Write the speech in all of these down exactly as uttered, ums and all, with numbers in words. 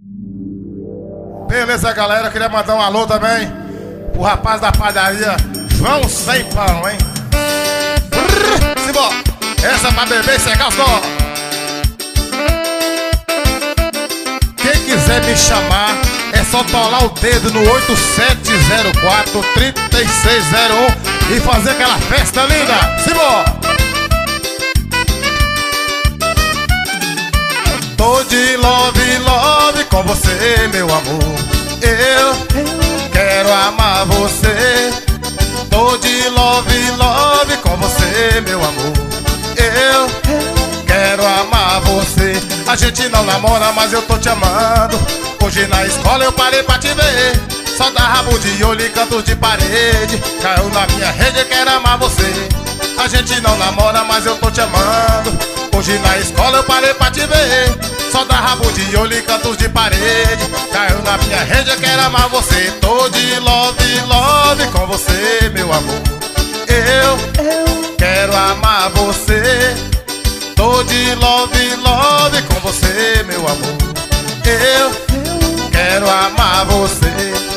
Beleza, galera, eu queria mandar um alô também pro rapaz da padaria João Sem Pão, hein? Simbora! Essa é pra beber e secar os dó. Quem quiser me chamar, é só tolar o dedo no oito sete zero quatro, três seis zero um e fazer aquela festa linda. Simbora! Tô de love, love com você, meu amor. Eu quero amar você. Tô de love, love com você, meu amor. Eu quero amar você. A gente não namora, mas eu tô te amando. Hoje na escola eu parei pra te ver. Só dá rabo de olho e cantos de parede. Caiu na minha rede, quero amar você. A gente não namora, mas eu tô te amando. Hoje na escola eu parei pra te ver. Só dá rabo de olho e cantos de parede. Caiu na minha rede, eu quero amar você. Tô de love, love com você, meu amor. Eu quero amar você. Tô de love, love com você, meu amor. Eu quero amar você.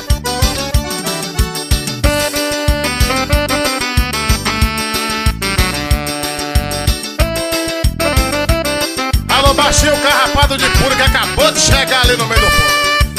Baixinho, carrapado de puro que acabou de chegar ali no meio do povo.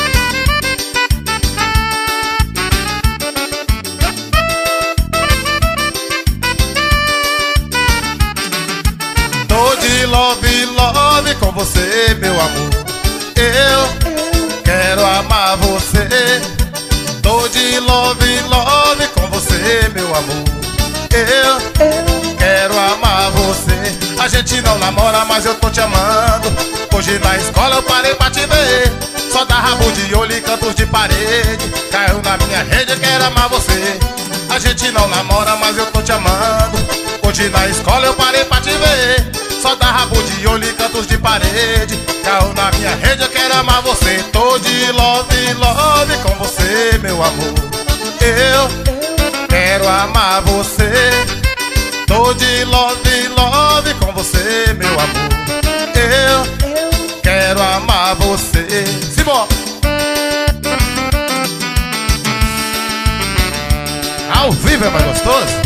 Tô de love, love com você, meu amor. Eu quero amar você. Tô de love, love com você, meu amor. Eu quero amar você. A gente não namora, mas eu tô te amando. Hoje na escola eu parei pra te ver. Só dá rabo de olho e cantos de parede. Caiu na minha rede, eu quero amar você. A gente não namora, mas eu tô te amando. Hoje na escola eu parei pra te ver. Só dá rabo de olho e cantos de parede. Caiu na minha rede, eu quero amar você. Tô de love, love com você, meu amor. Eu quero amar você. Tô de love, love com você, meu amor. Eu quero amar você. Simbora! Ao vivo é mais gostoso?